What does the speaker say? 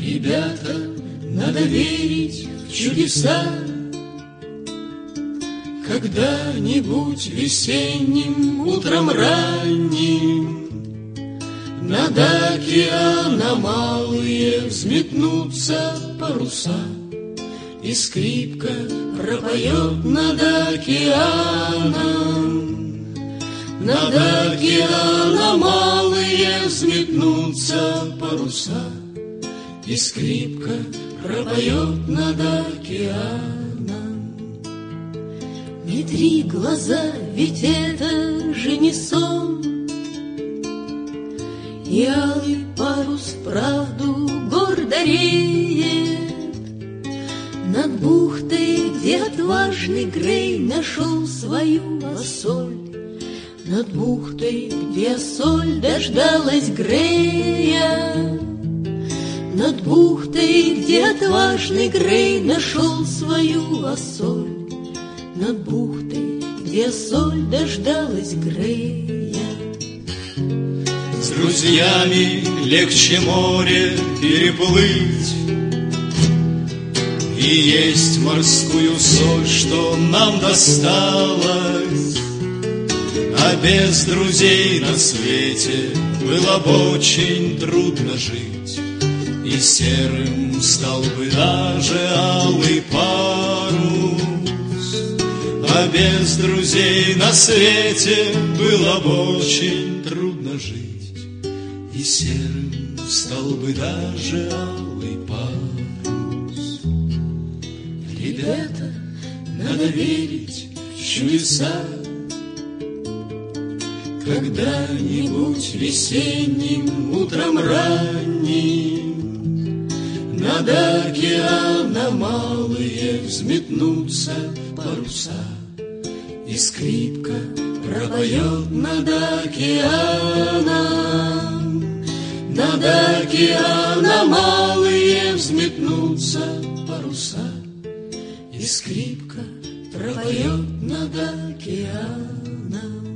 Ребята, надо верить в чудеса. Когда-нибудь весенним утром ранним над океаном малые взметнутся паруса, и скрипка пропоет над океаном. Над океаном малые взметнутся паруса, и скрипка пропоет над океаном. Не три глаза, ведь это же не сон, и алый парус правду гордо реет над бухтой, где отважный Грей нашел свою осоль. Над бухтой, где соль дождалась Грея, над бухтой, где отважный Грей нашел свою осоль. Над бухтой, где соль дождалась Грея. С друзьями легче море переплыть, и есть морскую соль, что нам досталось. А без друзей на свете было бы очень трудно жить, и серым стал бы даже алый парус. А без друзей на свете было бы очень трудно жить, и серым стал бы даже алый парус. Ребята, надо верить в чудеса. Когда-нибудь весенним утром ранним над океаном малые взметнутся паруса, и скрипка пропоет над океаном. Над океаном малые взметнутся паруса, и скрипка пропоет над океаном.